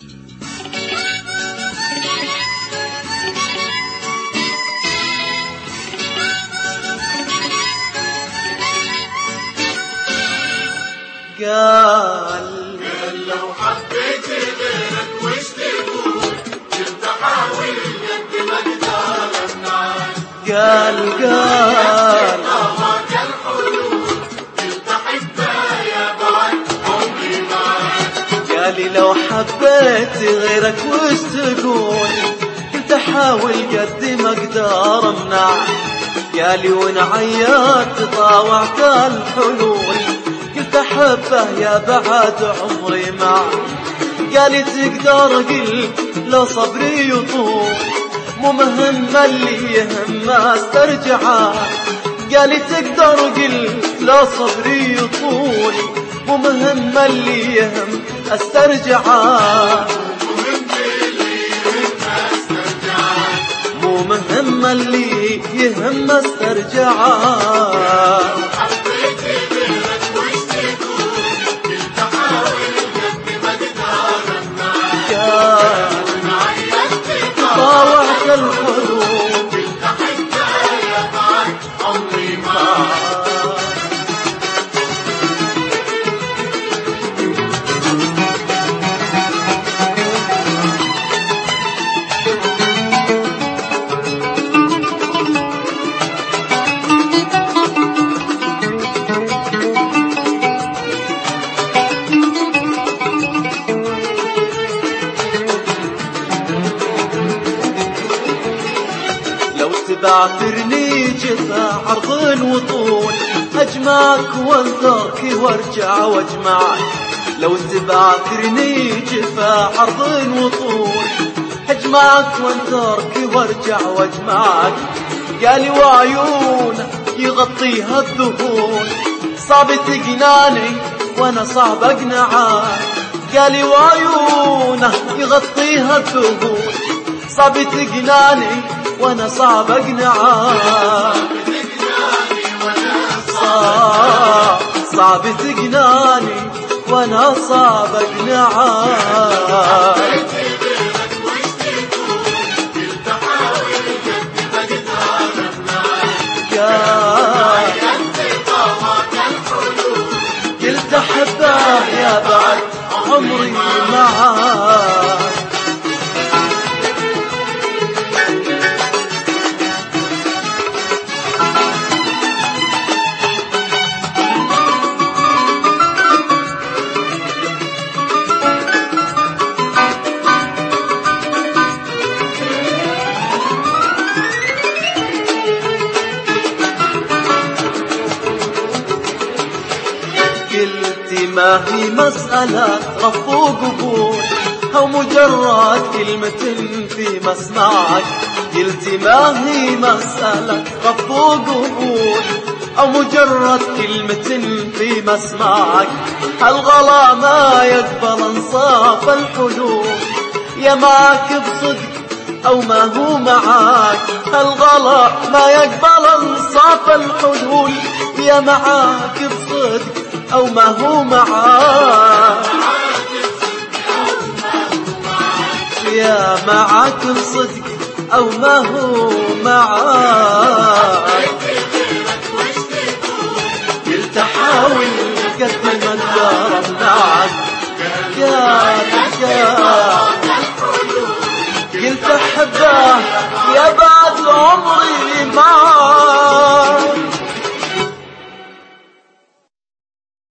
قال لو حبيت غيرك وش تقول؟ كنت احاول قد ما اقدر امنعك. قال طواك الحلول كنت احبها يا بعد عمري معك. قالي لو حبيت غيرك وش تقول؟ كنت احاول قد ما اقدر امنعك. قالي وانا عيطت طاوعت الحلول قلت احبه يا بعد عمري معك. قالي تقدر قلت لو صبري يطول مو مهم اللي يهم استرجعه. قالي تقدر قلت لو صبري يطول مو مهم اللي يهم استرجعه. مو مهم اللي يهم استرجعه. طاوعت الحروب كنت احبها يا بعد عمري معك. بعثرني جفا عرض وطول أجمعك وانثرك وارجع واجمعك. لو تبعثرني جفا عرض وطول أجمعك وانثرك وارجع واجمعك. قالي وعيونه يغطيها الذهول صعب تقنعني وانا صعب اقنعك. قالي وعيونه يغطيها الذهول صعب تقنعني وانا صعب اقنعك. صعب تقنعني وانا صعب اقنعك. قلت احبه يا بعد عمري معك. قلت ما هي مسألة رفض وقبول أو مجرد كلمة في مسمعك. قلت ما هي مسألة رفض وقبول أو مجرد كلمة في مسمعك. الغلا ما يقبل انصاف الحلول يا معك بصدق أو ما هو معاك. الغلا ما يقبل انصاف الحلول يا معاك بصدق أو ما هو معاك. يا معاك بصدق أو ما هو معاك. قلت أحاول قد ما أقدر أمنعك. قلت أحبه يا